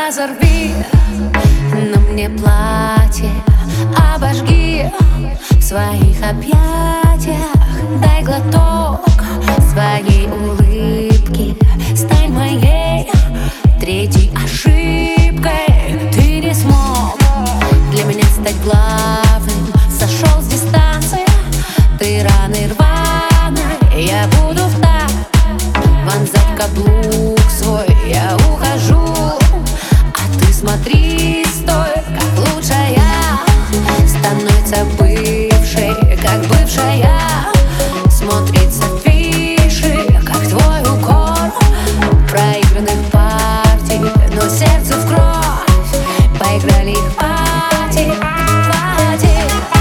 Разорви на мне платье, обожги в своих объятиях. Дай глоток своей улыбки, стань моей третьей ошибкой. Ты не смог для меня стать главным, сошел с дистанции, ты раны рваный. Я буду в такт вонзать каблук свой, я ухожу, а ты смотри, стой, как лучшая становится бывшей, как бывшая смотрится фиши, как твой укор проигранных партий, но сердце в кровь поиграли их пати, пати,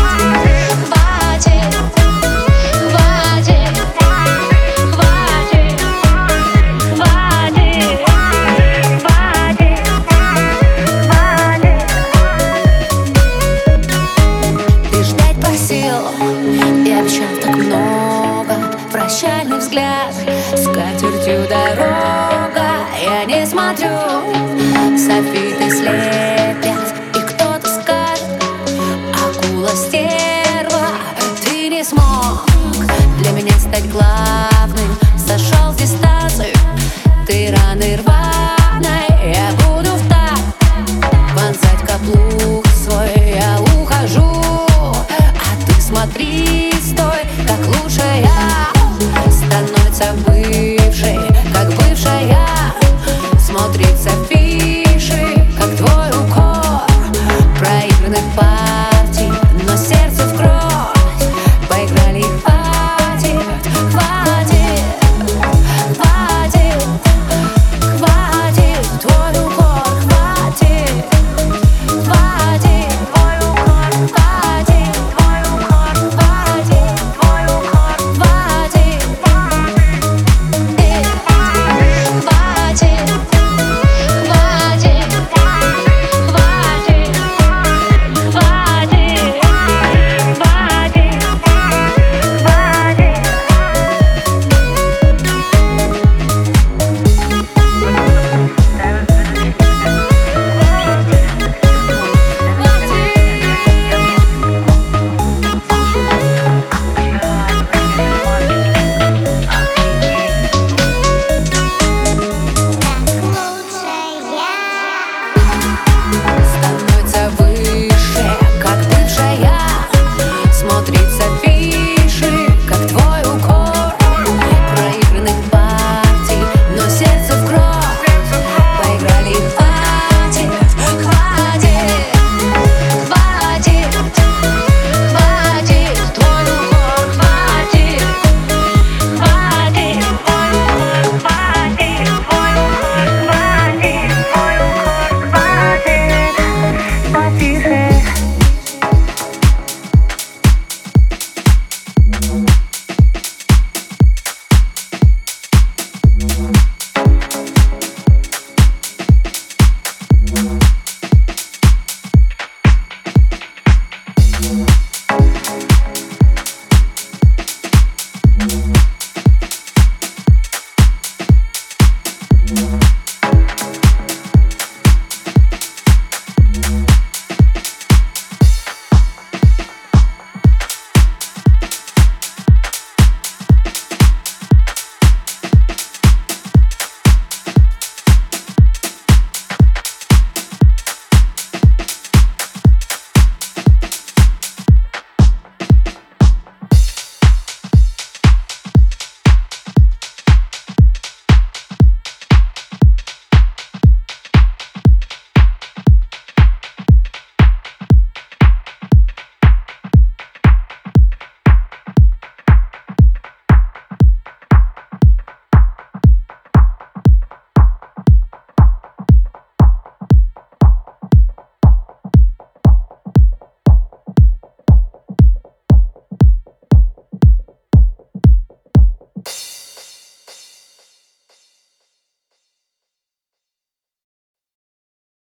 пати, пати, пати, пати, пати, пати. Ты ждать просил и обещал так много, прощальный взгляд, скатертью дорога. Я не смотрю, софиты след.